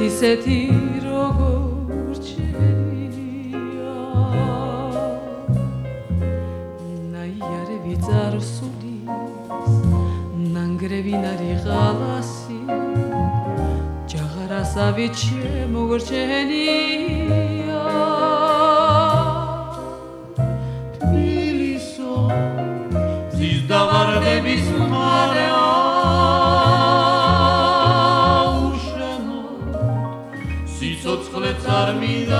ისეთი როგორჩია ნაიარევი წარსულის ნანგრევინარი ღალასი ჯაღარასავი შემოგრჩენია თბილისო ზის დავარდების მხარეო სიცოცხლეც არ მინდა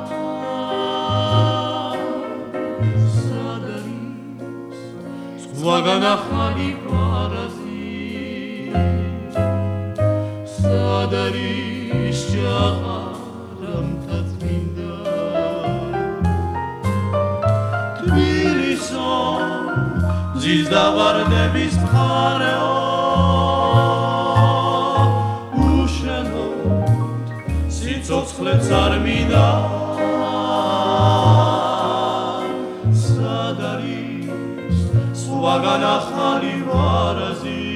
სად არის სხვაგან ახალი ფარაზი სად არის ჭაღარამთა წმინდა თბილისო ზის დავარდების მხარეო სიცოცხლეც არ მინდა სად არის სხვაგან ახალი ვარაზი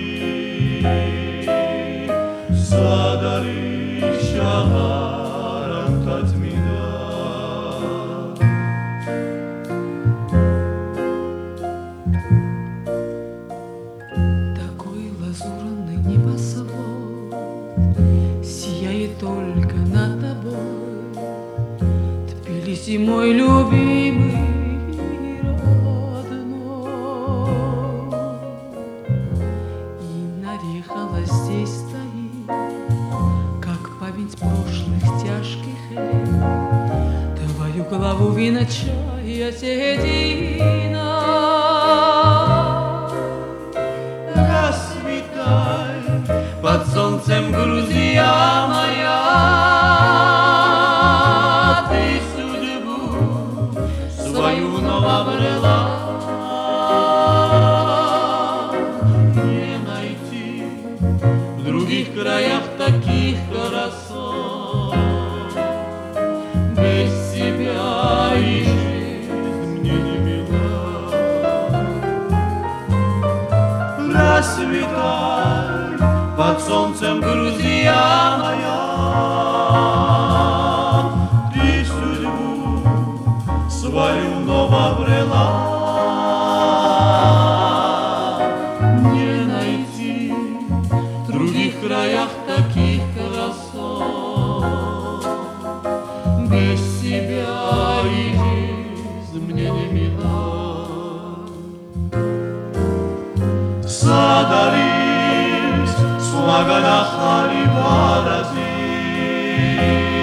სად არის ჭაღარამთა წმინდა такой лазурный небосвод сияет только над тобой, Тбилиси, мой любимый родной. И нарехала здесь стоит, как память прошлых тяжких лет. Твою голову вина чая седина. Расцветай под солнцем, Грузия моя, ты судьбу свою новобрела. Не найти в других краях таких красот. Без тебя и жизнь мне не мила. Расцветай под солнцем, Грузия моя, ты судьбу свою новобрела. Не найти в других краях таких красот. Без себя и жизнь мне не мила. Сад არის სხვაგან ახალი ვარაზი